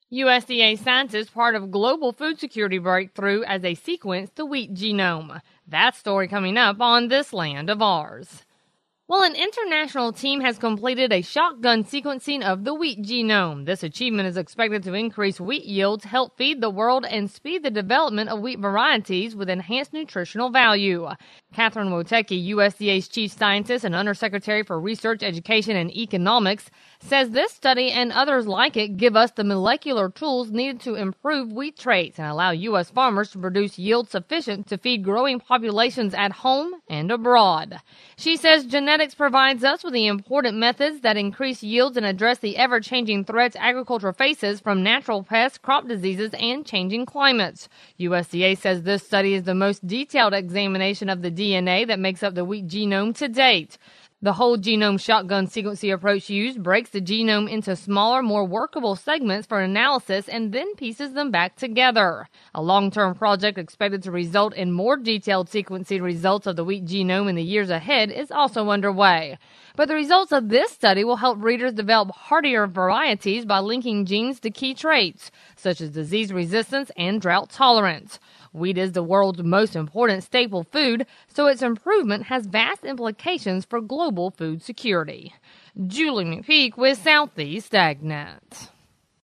USDA scientists part of global food security breakthrough as they sequence the wheat genome. That story coming up on This Land of Ours. Well, an international team has completed a shotgun sequencing of the wheat genome. This achievement is expected to increase wheat yields, help feed the world, and speed the development of wheat varieties with enhanced nutritional value. Catherine Wotecki, USDA's chief scientist and undersecretary for Research, Education, and Economics, says this study and others like it give us the molecular tools needed to improve wheat traits and allow U.S. farmers to produce yield sufficient to feed growing populations at home and abroad. She says genetics provides us with the important methods that increase yields and address the ever-changing threats agriculture faces from natural pests, crop diseases, and changing climates. USDA says this study is the most detailed examination of the DNA that makes up the wheat genome to date. The whole genome shotgun sequencing approach used breaks the genome into smaller, more workable segments for analysis and then pieces them back together. A long-term project expected to result in more detailed sequencing results of the wheat genome in the years ahead is also underway. But the results of this study will help breeders develop hardier varieties by linking genes to key traits, such as disease resistance and drought tolerance. Wheat is the world's most important staple food, so its improvement has vast implications for global food security. Julie McPeak with Southeast AgNet.